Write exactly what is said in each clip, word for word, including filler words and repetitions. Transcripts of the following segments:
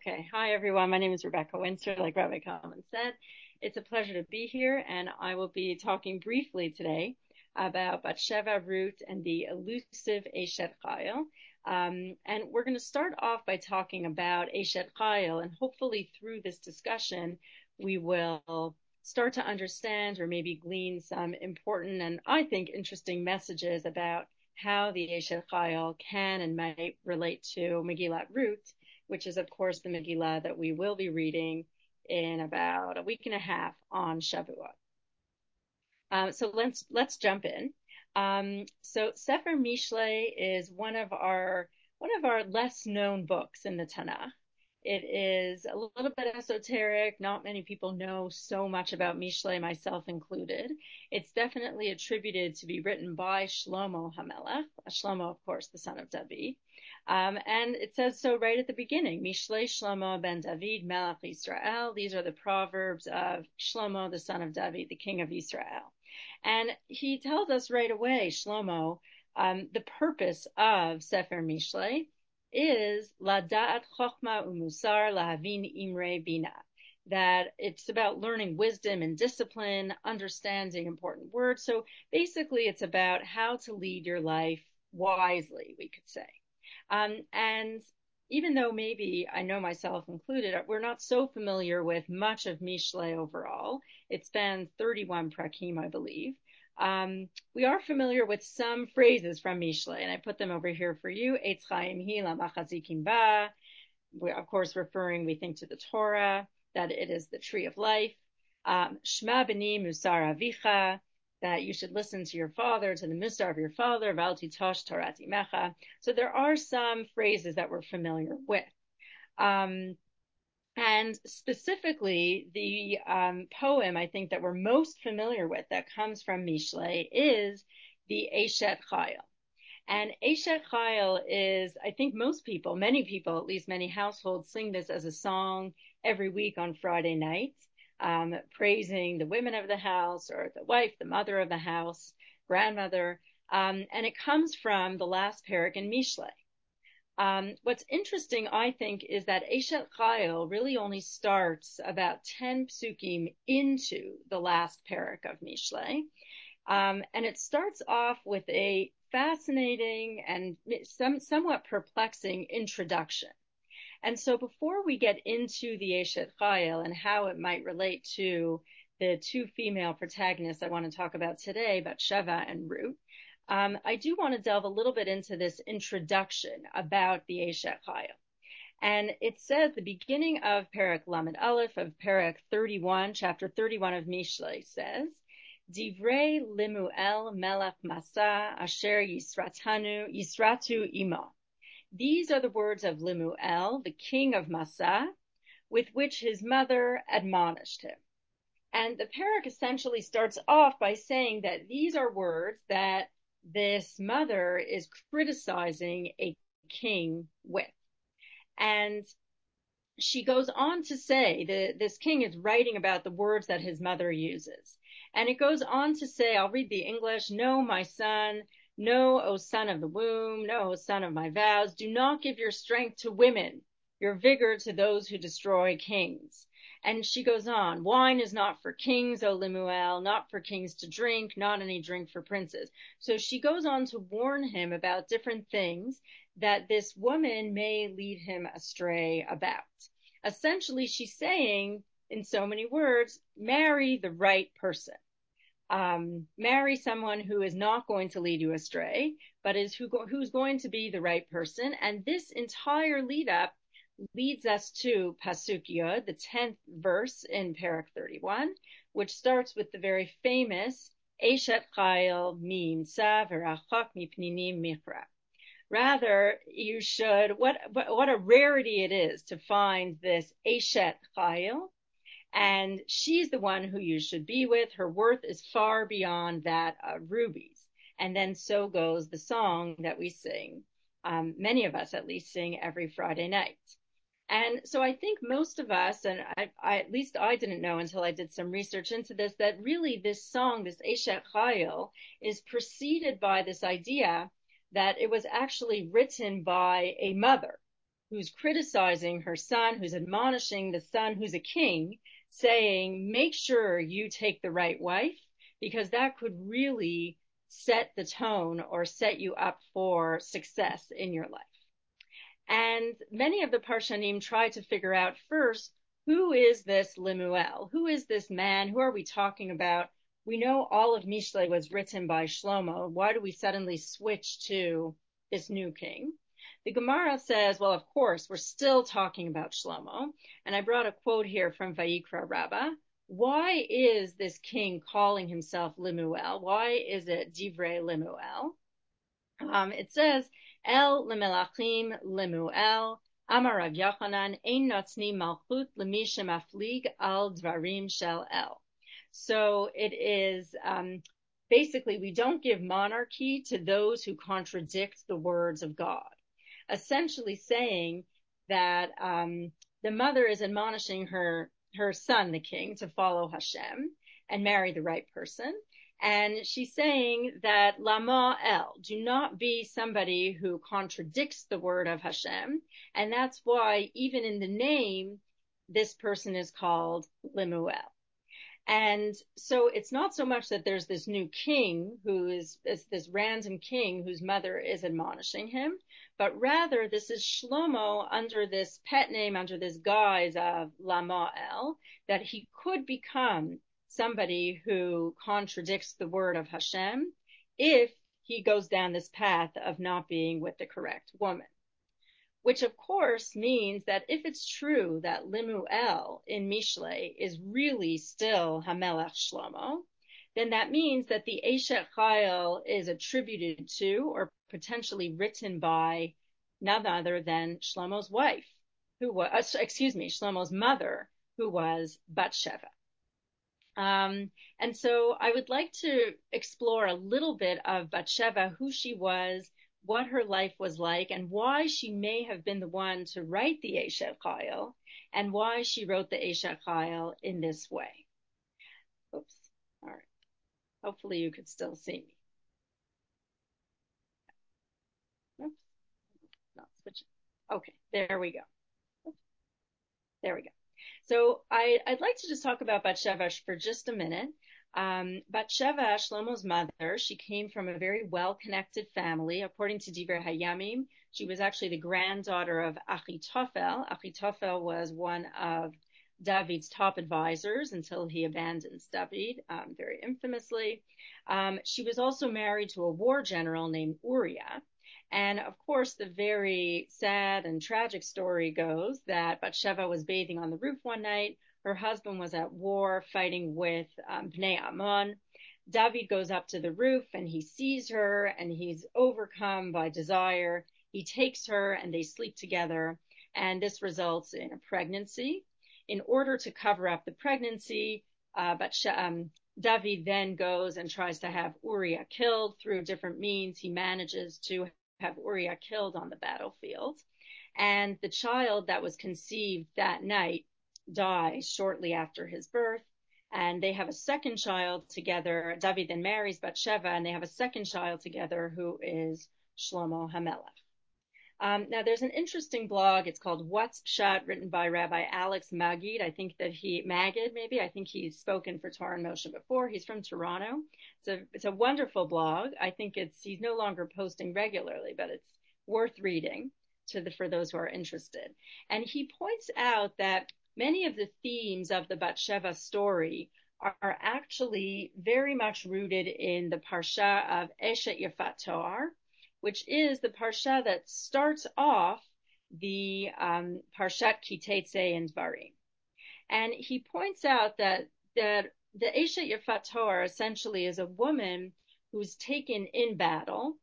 Okay. Hi, everyone. My name is Rebecca Winter, like Rabbi Kalman said. It's a pleasure to be here, and I will be talking briefly today about Batsheva, Ruth, and the elusive Eshet Chayil. Um, and we're going to start off by talking about Eshet Chayil, and hopefully through this discussion, we will start to understand or maybe glean some important and I think interesting messages about how the Eshet Chayil can and might relate to Megillat Ruth, which is, of course, the Megillah that we will be reading in about a week and a half on Shavuot. Um, so let's let's jump in. Um, so Sefer Mishlei is one of our one of our less known books in the Tanakh. It is a little bit esoteric. Not many people know so much about Mishlei, myself included. It's definitely attributed to be written by Shlomo HaMelech. Shlomo, of course, the son of David. Um, and it says so right at the beginning, Mishlei Shlomo ben David Melech Yisrael. These are the proverbs of Shlomo, the son of David, the king of Israel. And he tells us right away, Shlomo, um, the purpose of Sefer Mishlei is Lada'at Chochma Umusar Lahavin Imre Bina, that it's about learning wisdom and discipline, understanding important words. So basically, it's about how to lead your life wisely, we could say. Um, and even though maybe I know myself included, we're not so familiar with much of Mishlei overall. It spans thirty-one prakim, I believe. Um, we are familiar with some phrases from Mishlei, and I put them over here for you. Eitz chaim hi lamachazikim ba. We're, of course, referring, we think, to the Torah, that it is the tree of life. Um, Shma b'ni musar avicha, that you should listen to your father, to the musar of your father, val titosh Torah imecha. So there are some phrases that we're familiar with. Um, and specifically, the um, poem I think that we're most familiar with that comes from Mishlei is the Eshet Chayil. And Eshet Chayil is, I think most people, many people, at least many households, sing this as a song every week on Friday nights, um, praising the women of the house or the wife, the mother of the house, grandmother. Um, and it comes from the last parak in Mishlei. Um, what's interesting, I think, is that Eshet Chayil really only starts about ten psukim into the last parak of Mishlei. Um, and it starts off with a fascinating and some, somewhat perplexing introduction. And so before we get into the Eshet Chayil and how it might relate to the two female protagonists I want to talk about today, Batsheva and Ruth, um, I do want to delve a little bit into this introduction about the Eshet Chayil. And it says the beginning of Perek Lamed Aleph of Perek thirty-one, chapter thirty-one of Mishlei says, Divrei Limuel Melech Masa Asher Yisratanu Yisratu Imo. These are the words of Limuel, the king of Masa, with which his mother admonished him. And the parak essentially starts off by saying that these are words that this mother is criticizing a king with. And she goes on to say that this king is writing about the words that his mother uses. And it goes on to say, I'll read the English, no, my son, no, O son of the womb, no, O son of my vows, do not give your strength to women, your vigor to those who destroy kings. And she goes on, wine is not for kings, O Limuel, not for kings to drink, not any drink for princes. So she goes on to warn him about different things that this woman may lead him astray about. Essentially, she's saying, in so many words, marry the right person. Um, marry someone who is not going to lead you astray, but is who go, who's going to be the right person. And this entire lead up leads us to Pasuk Yod, the tenth verse in Perek thirty-one, which starts with the very famous Eshet Chayil Mimsa V'rachak Mipninim Michra. Rather, you should, what, what a rarity it is to find this Eshet Chayil, and she's the one who you should be with. Her worth is far beyond that of rubies. And then so goes the song that we sing, um, many of us at least sing every Friday night. And so I think most of us, and I, I, at least I didn't know until I did some research into this, that really this song, this Eshet Chayil, is preceded by this idea that it was actually written by a mother who's criticizing her son, who's admonishing the son who's a king, saying, make sure you take the right wife, because that could really set the tone or set you up for success in your life. And many of the Parshanim try to figure out first, who is this Lemuel? Who is this man? Who are we talking about? We know all of Mishle was written by Shlomo. Why do we suddenly switch to this new king? The Gemara says, well, of course, we're still talking about Shlomo. And I brought a quote here from Vayikra Rabbah. Why is this king calling himself Lemuel? Why is it Divrei Lemuel? Um, it says, El lemelachim Lemuel, Amar Rav Yochanan, Ein notzni malchut lemi shemaflig al dvarim shel El. So it is um, basically, we don't give monarchy to those who contradict the words of God. Essentially saying that um, the mother is admonishing her her son, the king, to follow Hashem and marry the right person. And she's saying that Lama El, do not be somebody who contradicts the word of Hashem. And that's why even in the name, this person is called Lemuel. And so it's not so much that there's this new king who is, is this random king whose mother is admonishing him, but rather this is Shlomo under this pet name, under this guise of Lamael, that he could become somebody who contradicts the word of Hashem if he goes down this path of not being with the correct woman. Which of course means that if it's true that Lemuel in Mishle is really still Hamelech Shlomo, then that means that the Eshet Chayil is attributed to or potentially written by none other than Shlomo's wife, who was, excuse me, Shlomo's mother, who was Bathsheba. Um, and so I would like to explore a little bit of Bathsheba, who she was, what her life was like, and why she may have been the one to write the Eshet Chayil, and why she wrote the Eshet Chayil in this way. Oops. All right. Hopefully you could still see me. Oops. Not switching. Okay. There we go. Oops. There we go. So I, I'd like to just talk about Bathsheba for just a minute. Um, Bathsheba, Shlomo's mother, she came from a very well-connected family. According to Divrei Hayamim, she was actually the granddaughter of Achitophel. Achitophel was one of David's top advisors until he abandons David, um, very infamously. Um, she was also married to a war general named Uriah. And of course, the very sad and tragic story goes that Bathsheba was bathing on the roof one night. Her husband was at war fighting with um, Bnei Ammon. David goes up to the roof and he sees her and he's overcome by desire. He takes her and they sleep together. And this results in a pregnancy. In order to cover up the pregnancy, uh, Bathsheba, um, David then goes and tries to have Uriah killed through different means. He manages to have Uriah killed on the battlefield. And the child that was conceived that night dies shortly after his birth. And they have a second child together. David then marries Bathsheba, and they have a second child together who is Shlomo HaMelech. Um, now, there's an interesting blog. It's called What's Pshat, written by Rabbi Alex Magid. I think that he, Magid maybe, I think he's spoken for Torah and Moshe before. He's from Toronto. It's a, it's a wonderful blog. I think it's, he's no longer posting regularly, but it's worth reading to the, for those who are interested. And he points out that many of the themes of the Bathsheba story are, are actually very much rooted in the Parsha of Eshet Yafat Toar, which is the parsha that starts off the um, Parshat Ki Teitzei and Dvarim. And he points out that, that the Eshet Yafat Toar essentially is a woman who's taken in battle,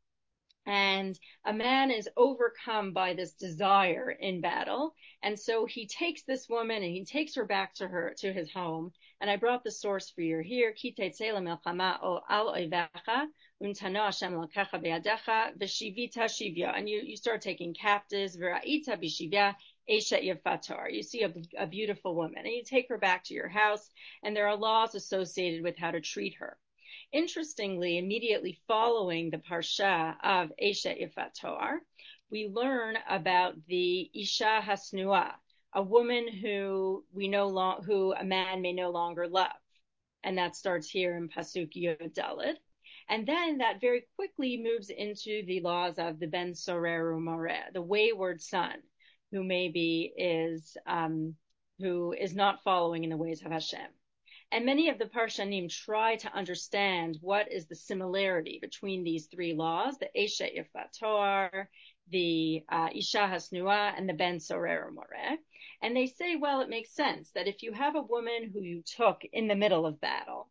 and a man is overcome by this desire in battle. And so he takes this woman and he takes her back to her, to his home. And I brought the source for you here. Ki teitzei lemelchama al oivecha untano Hashem lokecha beyadecha v'shivita shivya. And you, you start taking captives. V'ra'ita b'shivya eshet yafat toar. You see a, a beautiful woman and you take her back to your house. And there are laws associated with how to treat her. Interestingly, immediately following the parsha of Eshet Yafat Toar, we learn about the Isha Hasnua, a woman who we no long, who a man may no longer love. And that starts here in Pasuk Yud Daled. And then that very quickly moves into the laws of the Ben Sorer Umoreh, the wayward son, who maybe is um, who is not following in the ways of Hashem. And many of the Parshanim try to understand what is the similarity between these three laws, the Eshet Yifat Toar, the uh, Isha Hasnua, and the Ben Sorer Umoreh. And they say, well, it makes sense that if you have a woman who you took in the middle of battle,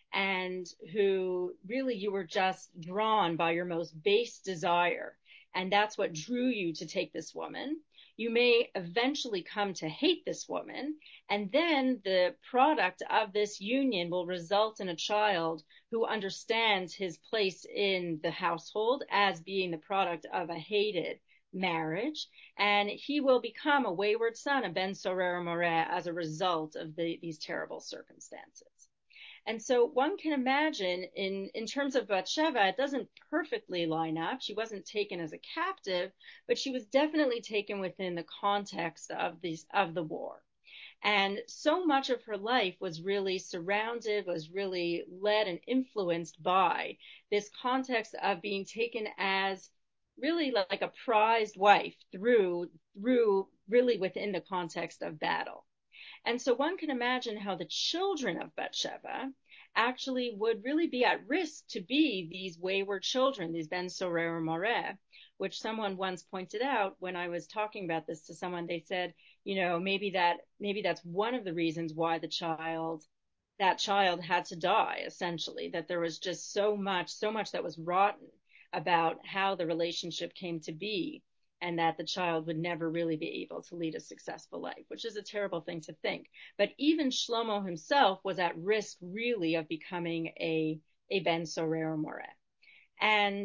and who really you were just drawn by your most base desire, and that's what drew you to take this woman, you may eventually come to hate this woman, and then the product of this union will result in a child who understands his place in the household as being the product of a hated marriage, and he will become a wayward son, a Ben Sorer Umoreh, as a result of the, these terrible circumstances. And so one can imagine in, in terms of Bathsheba, it doesn't perfectly line up. She wasn't taken as a captive, but she was definitely taken within the context of these, of the war. And so much of her life was really surrounded, was really led and influenced by this context of being taken as really like a prized wife through, through really within the context of battle. And so one can imagine how the children of Bathsheba actually would really be at risk to be these wayward children, these Ben Sorer Umoreh, which someone once pointed out when I was talking about this to someone. They said, you know, maybe that, maybe that's one of the reasons why the child, that child had to die, essentially, that there was just so much, so much that was rotten about how the relationship came to be, and that the child would never really be able to lead a successful life, which is a terrible thing to think. But even Shlomo himself was at risk, really, of becoming a, a Ben Sorer Umoreh. And,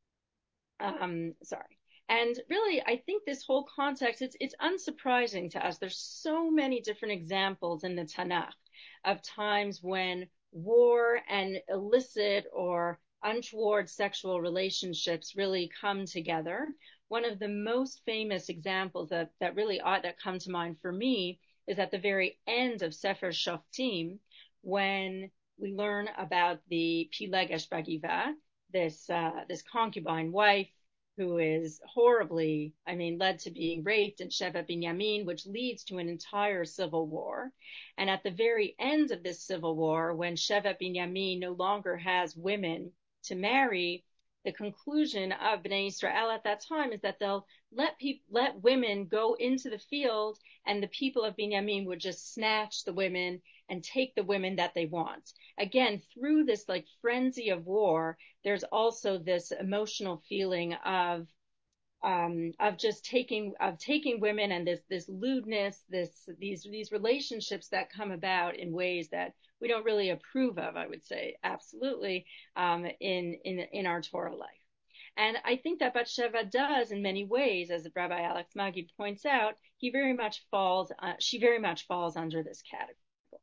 um, sorry. And really, I think this whole context, it's, it's unsurprising to us. There's so many different examples in the Tanakh of times when war and illicit or untoward sexual relationships really come together. One of the most famous examples that, that really ought that come to mind for me is at the very end of Sefer Shoftim, when we learn about the Pilegesh Bagiva, this uh, this concubine wife who is horribly, I mean, led to being raped in Shevet Binyamin, which leads to an entire civil war. And at the very end of this civil war, when Shevet Binyamin no longer has women to marry, the conclusion of Bnei Israel at that time is that they'll let people, let women go into the field, and the people of Binyamin would just snatch the women and take the women that they want. Again, through this like frenzy of war, there's also this emotional feeling of um, of just taking of taking women, and this this lewdness, this these these relationships that come about in ways that we don't really approve of, I would say, absolutely, um, in in in our Torah life. And I think that Bathsheba does, in many ways, as Rabbi Alex Magid points out, he very much falls, uh, she very much falls under this category.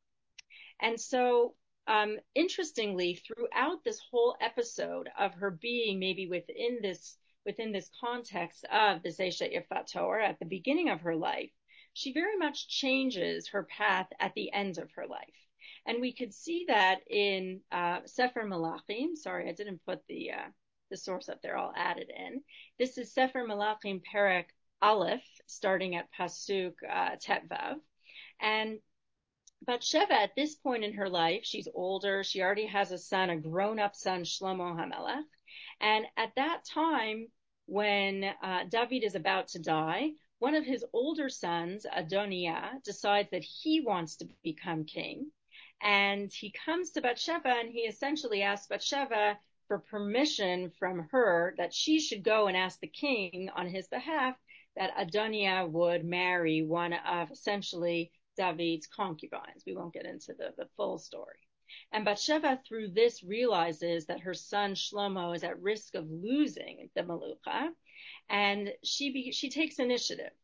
And so, um, interestingly, throughout this whole episode of her being maybe within this within this context of the Eshet Yifat Toar at the beginning of her life, she very much changes her path at the end of her life. And we could see that in uh, Sefer Malachim. Sorry, I didn't put the uh, the source up there. I'll add it in. This is Sefer Malachim Perek Aleph, starting at Pasuk uh, Tet Vav. And Bathsheba, at this point in her life, she's older. She already has a son, a grown-up son, Shlomo HaMelech. And at that time, when uh, David is about to die, one of his older sons, Adoniah, decides that he wants to become king. And he comes to Bathsheba, and he essentially asks Bathsheba for permission from her that she should go and ask the king on his behalf that Adoniah would marry one of essentially David's concubines. We won't get into the, the full story. And Bathsheba, through this, realizes that her son Shlomo is at risk of losing the Malucha, and she be, she takes initiative.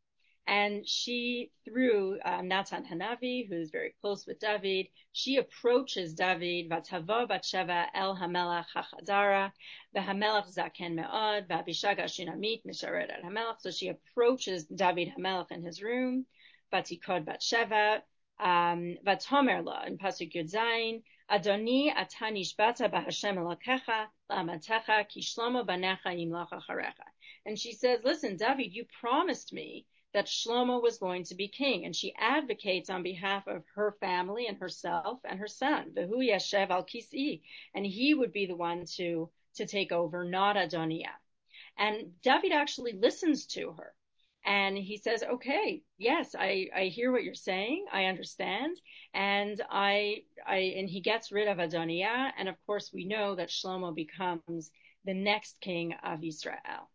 And she, through um, Natan Hanavi, who's very close with David, she approaches David, Vatavo Batsheva El Hamelach Hachadara, Vahamelach Zaken Me'od, Vabishaga Shinamit, Misharet El Hamelach. So she approaches David Hamelach in his room, Vatikod Batsheva, um, Vatomer La, in Pasuk Yud Zayin, Adoni atanish bata bahashem elakecha la'amatecha ki shlomo banecha yimlach acharecha. And she says, listen, David, you promised me that Shlomo was going to be king. And she advocates on behalf of her family and herself and her son, Vehu Yeshev al Kis'i, and he would be the one to, to take over, not Adoniah. And David actually listens to her. And he says, okay, yes, I, I hear what you're saying. I understand. And I, I, and he gets rid of Adoniah. And of course, we know that Shlomo becomes the next king of Israel.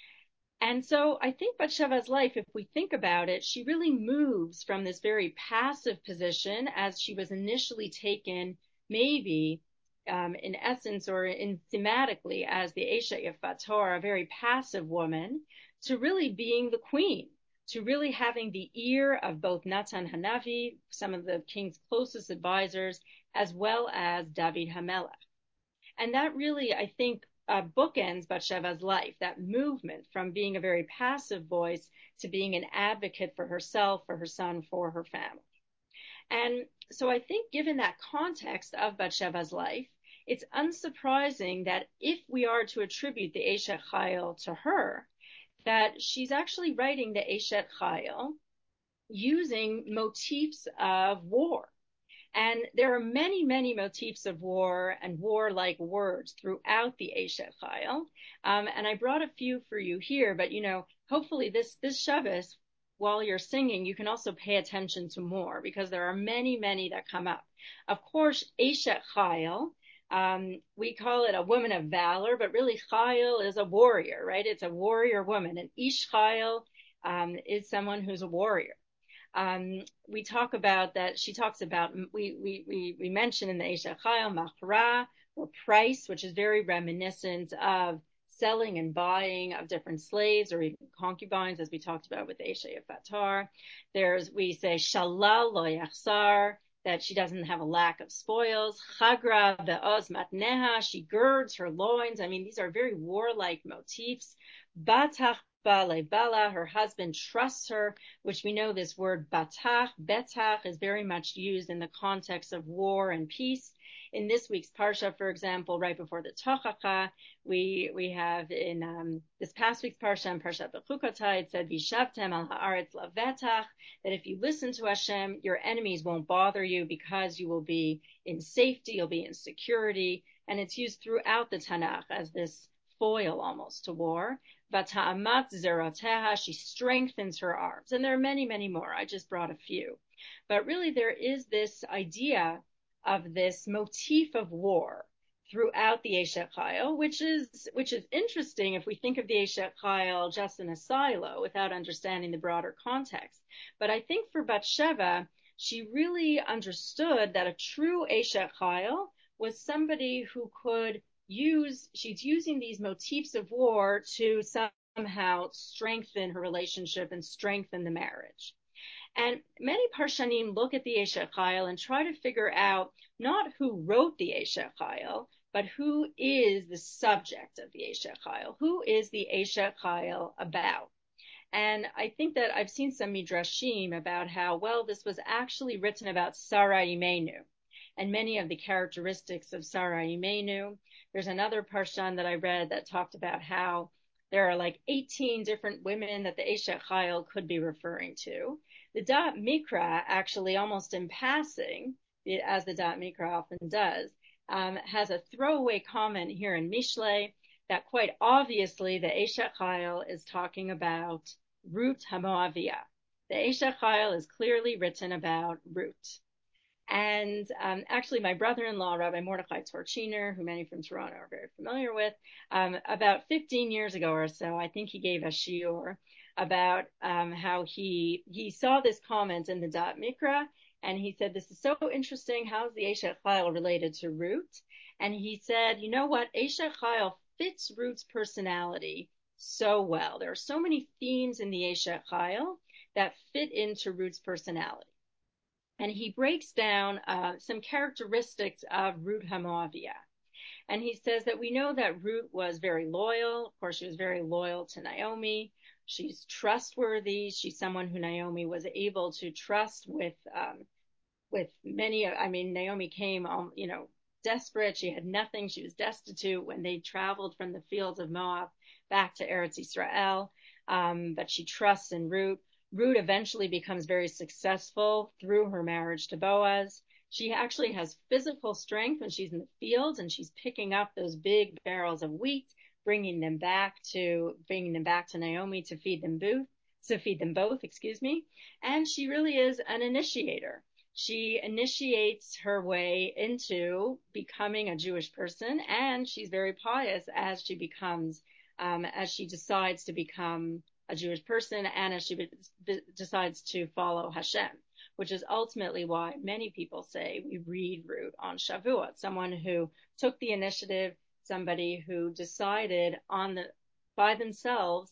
And so I think Bathsheba's life, if we think about it, she really moves from this very passive position as she was initially taken, maybe um, in essence or in thematically as the Esha Yafat Torah, a very passive woman, to really being the queen, to really having the ear of both Natan Hanavi, some of the king's closest advisors, as well as David Hamelech. And that really, I think, uh, bookends Bathsheba's life, that movement from being a very passive voice to being an advocate for herself, for her son, for her family. And so I think given that context of Bathsheba's life, it's unsurprising that if we are to attribute the Eshet Chayil to her, that she's actually writing the Eshet Chayil using motifs of war. And there are many, many motifs of war and war-like words throughout the Eshet Chayil. Um, and I brought a few for you here, but, you know, hopefully this, this Shabbos, while you're singing, you can also pay attention to more because there are many, many that come up. Of course, Eshet Chayil, um, we call it a woman of valor, but really Chayil is a warrior, right? It's a warrior woman. And Ish Chayil um, is someone who's a warrior. Um, we talk about that. She talks about, we, we, we, we mention in the Eshet Chayil, Machra, or price, which is very reminiscent of selling and buying of different slaves or even concubines, as we talked about with the Eshet Yafat Torah. There's, we say, Shalal lo yachsar, that she doesn't have a lack of spoils. Chagra ve'oz matneha, she girds her loins. I mean, these are very warlike motifs. Batach Bale Bala, her husband trusts her, which we know this word batach, betach is very much used in the context of war and peace. In this week's Parsha, for example, right before the Tochacha, we we have in um, this past week's Parsha, in Parshat Bechukotah, it said, Vishavtem al haaretz lavetach, that if you listen to Hashem, your enemies won't bother you because you will be in safety, you'll be in security, and it's used throughout the Tanakh as this foil almost to war. Vata'amat zerateha, she strengthens her arms. And there are many, many more. I just brought a few. But really there is this idea of this motif of war throughout the Eshet Chayil, which is, which is interesting if we think of the Eshet Chayil just in a silo without understanding the broader context. But I think for Bathsheba, she really understood that a true Eshet Chayil was somebody who could use, she's using these motifs of war to somehow strengthen her relationship and strengthen the marriage. And many Parshanim look at the Eshet Chayil and try to figure out not who wrote the Eshet Chayil, but who is the subject of the Eshet Chayil. Who is the Eshet Chayil about? And I think that I've seen some midrashim about how, well, this was actually written about Sarah Imenu and many of the characteristics of Sarah Imenu. There's another parshan that I read that talked about how there are like eighteen different women that the Eshet Chayil could be referring to. The Da'at Mikra, actually almost in passing, as the Da'at Mikra often does, um, has a throwaway comment here in Mishlei that quite obviously the Eshet Chayil is talking about Ruth HaMoaviyah. The Eshet Chayil is clearly written about Ruth. And um, actually, my brother-in-law, Rabbi Mordechai Torchiner, who many from Toronto are very familiar with, um, about fifteen years ago or so, I think he gave a shiur about um, how he he saw this comment in the Da'at Mikra, and he said, this is so interesting. How is the Eshet Chayil related to Ruth? And he said, you know what? Eshet Chayil fits Ruth's personality so well. There are so many themes in the Eshet Chayil that fit into Ruth's personality. And he breaks down uh, some characteristics of Ruth HaMoaviyah. And he says that we know that Ruth was very loyal. Of course, she was very loyal to Naomi. She's trustworthy. She's someone who Naomi was able to trust with um, with many. I mean, Naomi came, um, you know, desperate. She had nothing. She was destitute when they traveled from the fields of Moab back to Eretz Israel. Um, but she trusts in Ruth. Ruth eventually becomes very successful through her marriage to Boaz. She actually has physical strength when she's in the fields and she's picking up those big barrels of wheat, bringing them back to bringing them back to Naomi to feed them both, to feed them both, excuse me. And she really is an initiator. She initiates her way into becoming a Jewish person, and she's very pious as she becomes, um, as she decides to become a Jewish person, and as she be, be, decides to follow Hashem, which is ultimately why many people say we read Ruth on Shavuot. Someone who took the initiative, somebody who decided on the by themselves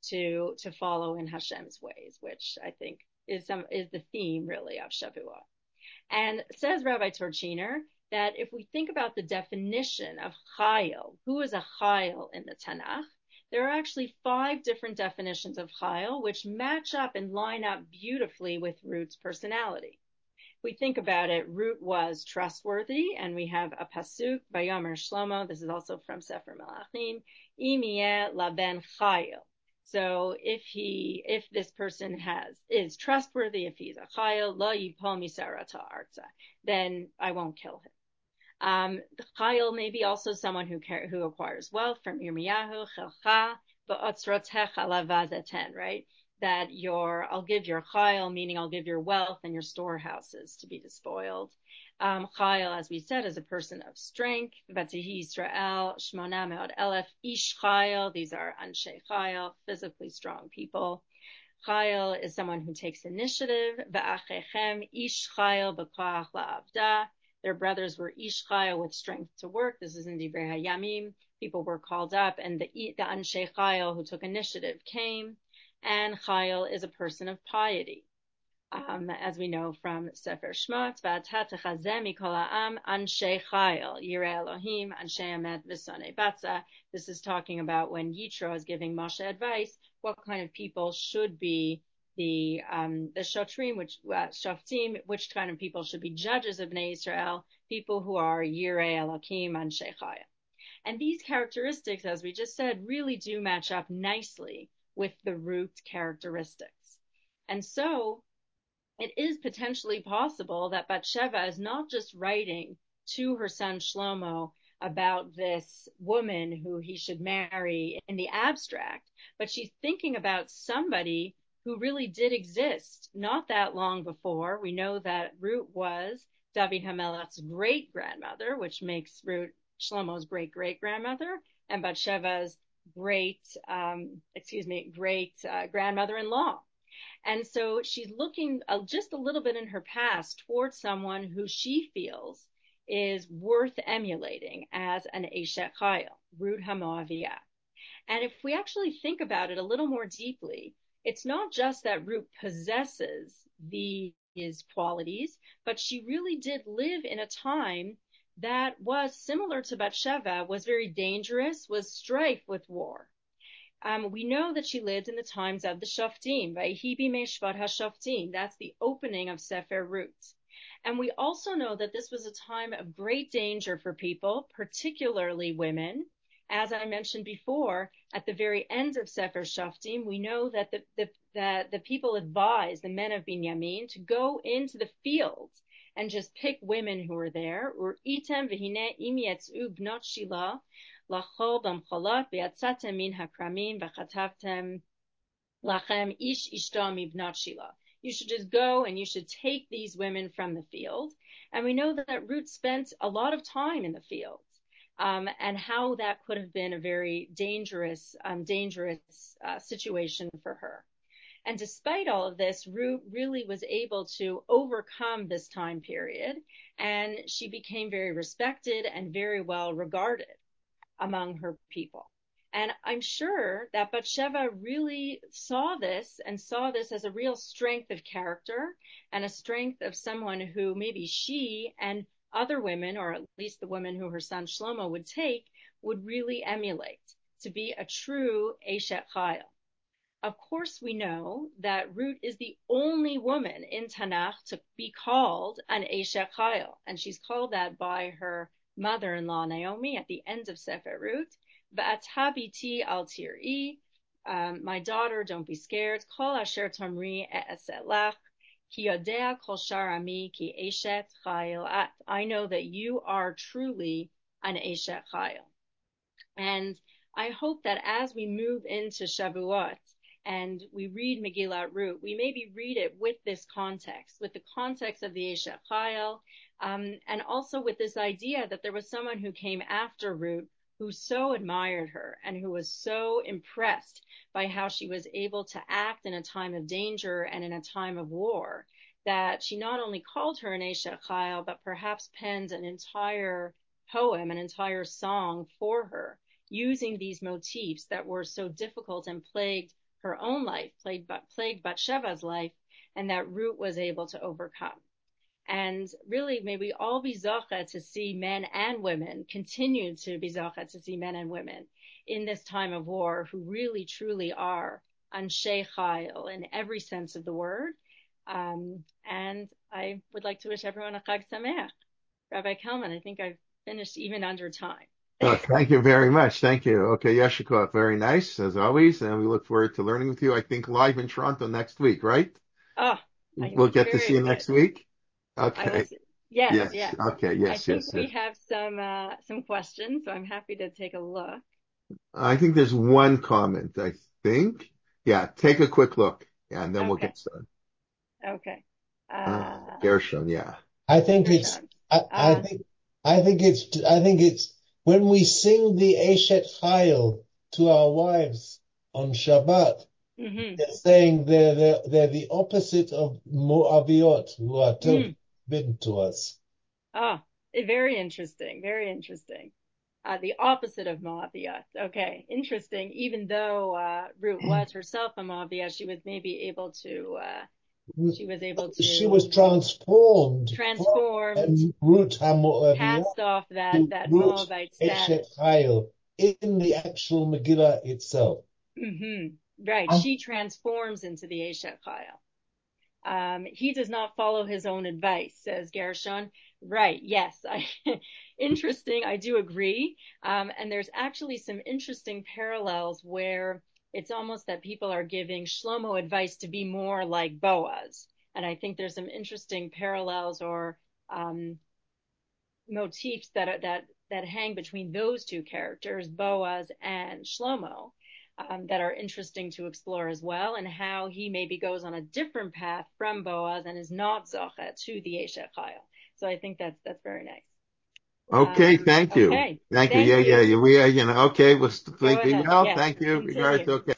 to to follow in Hashem's ways, which I think is some is the theme really of Shavuot. And says Rabbi Torchiner that if we think about the definition of Chayil, who is a Chayil in the Tanakh, there are actually five different definitions of Chayil, which match up and line up beautifully with Ruth's personality. If we think about it, Ruth was trustworthy, and we have a pasuk, Vayomer Shlomo, this is also from Sefer Melachim, Im yeh laben Chayil. So if he, if this person has, is trustworthy, if he's a Chayil, lo yipol misarata arza, then I won't kill him. Um, Chayil may be also someone who who acquires wealth from Yirmiyahu, Chelcha, Ba'otzrotecha lavazaten, right? That your, I'll give your Chayil, meaning I'll give your wealth and your storehouses to be despoiled. Um, Chayil, as we said, is a person of strength. Vatihi Israel, Shmona Meod Elef, Ish Chayil, these are Anshe Chayil, physically strong people. Chayil is someone who takes initiative. Va'achechem, Ish Chayil, B'koach la'avda. Their brothers were Ish Chayil, with strength to work. This is in Divrei Hayamim. People were called up, and the, the Anshe Chayil who took initiative came. And Chayil is a person of piety. Um, as we know from Sefer Shmot, V'ata techazeh mikol ha'am Anshe Chayil, Yirei Elohim, Anshe Emet V'sonei Batza. This is talking about when Yitro is giving Moshe advice, what kind of people should be the um, the shotrim, which uh, shoftim, which kind of people should be judges of Bnei Israel, people who are Yirei Elohim, Anshe Chayil. And these characteristics, as we just said, really do match up nicely with the Ruth characteristics. And so it is potentially possible that Bathsheba is not just writing to her son Shlomo about this woman who he should marry in the abstract, but she's thinking about somebody who really did exist not that long before. We know that Ruth was David HaMelech's great-grandmother, which makes Ruth Shlomo's great-great-grandmother, and Bathsheba's great, um, excuse me, great uh, grandmother-in-law. And so she's looking uh, just a little bit in her past towards someone who she feels is worth emulating as an Eshet Chayil, Ruth HaMoaviyah. And if we actually think about it a little more deeply, it's not just that Ruth possesses these qualities, but she really did live in a time that was similar to Bathsheba, was very dangerous, was strife with war. Um, we know that she lived in the times of the Shoftim, Vayhi bimei Shvat HaShoftim. That's the opening of Sefer Ruth. And we also know that this was a time of great danger for people, particularly women. As I mentioned before, at the very end of Sefer Shoftim, we know that the, the, that the people advised the men of Binyamin to go into the fields and just pick women who were there. Item v'hine im yetz'u bnot Shilah lachol b'mcholot v'yatzatem min hakramim v'chatavtem lachem ish ishto mibnot Shilah. You should just go and you should take these women from the field. And we know that Ruth spent a lot of time in the fields, um, and how that could have been a very dangerous, um, dangerous uh, situation for her. And despite all of this, Ruth really was able to overcome this time period, and she became very respected and very well regarded among her people. And I'm sure that Bathsheba really saw this and saw this as a real strength of character and a strength of someone who maybe she and other women, or at least the women who her son Shlomo would take, would really emulate to be a true Eshet Chayil. Of course, we know that Ruth is the only woman in Tanakh to be called an Eshet Chayil, and she's called that by her mother-in-law Naomi at the end of Sefer Ruth. Va'ata biti al tir'i, um, my daughter, don't be scared. Kol asher tamri e'eset lach, ki yodea kol shar ami ki Eshet Chayil at. I know that you are truly an Eshet Chayil. And I hope that as we move into Shavuot and we read Megillat Ruth, we maybe read it with this context, with the context of the Eshet Chayil, um, and also with this idea that there was someone who came after Ruth who so admired her and who was so impressed by how she was able to act in a time of danger and in a time of war, that she not only called her an Eshet Chayil, but perhaps penned an entire poem, an entire song for her, using these motifs that were so difficult and plagued her own life, plagued, plagued Bathsheba's life, and that Ruth was able to overcome. And really, may we all be zocha to see men and women, continue to be zocha to see men and women in this time of war who really, truly are Anshei Chayil in every sense of the word. Um, and I would like to wish everyone a Chag Sameach. Rabbi Kalman, I think I've finished even under time. Oh, thank you very much. Thank you. Okay, Yeshikov, very nice as always, and we look forward to learning with you. I think live in Toronto next week, right? Oh, I'm We'll get to very see you excited. next week. I will Okay. see. Yes, Yes. yes. Okay. I Yes. think Yes. we Yes. have some uh, some questions, so I'm happy to take a look. I think there's one comment. I think. Yeah. Take a quick look, yeah, and then we'll Okay, get started. okay. Uh, Uh, Gershon. Yeah. I think it's Gershon. I, I Uh, think I think it's I think it's when we sing the Eshet Chayil to our wives on Shabbat, mm-hmm. they're saying they're they're, they're the opposite of Moaviot who are Mm. totally forbidden to us. Ah, eh, very interesting. Very interesting. Uh, the opposite of Moabiyat. Okay, interesting. Even though uh, Ruth was herself a Moabiyat, she was maybe able to. Uh, she was able She was to transformed from transformed, um, Ruth HaMoaviyot cast off that to that Ruth Moabite Eshet status. Chayil in the actual Megillah itself. Mm-hmm. Right. And She transforms into the Eshet Chayil. Um, he does not follow his own advice, says Gershon. Right. Yes. I, interesting. I do agree. Um, and there's actually some interesting parallels where it's almost that people are giving Shlomo advice to be more like Boaz. And I think there's some interesting parallels or um, motifs that are, that that hang between those two characters, Boaz and Shlomo, um, that are interesting to explore as well, and how he maybe goes on a different path from Boaz and is not Zocha to the Eshet Chayil. So I think that's that's very nice. Okay. Um, Thank you. okay, Thank you. Yeah. thank Yeah. you. Yeah. We are. You know. Okay. We'll Go sleep ahead. well. Yes, Thank you. Regards. continue. Okay.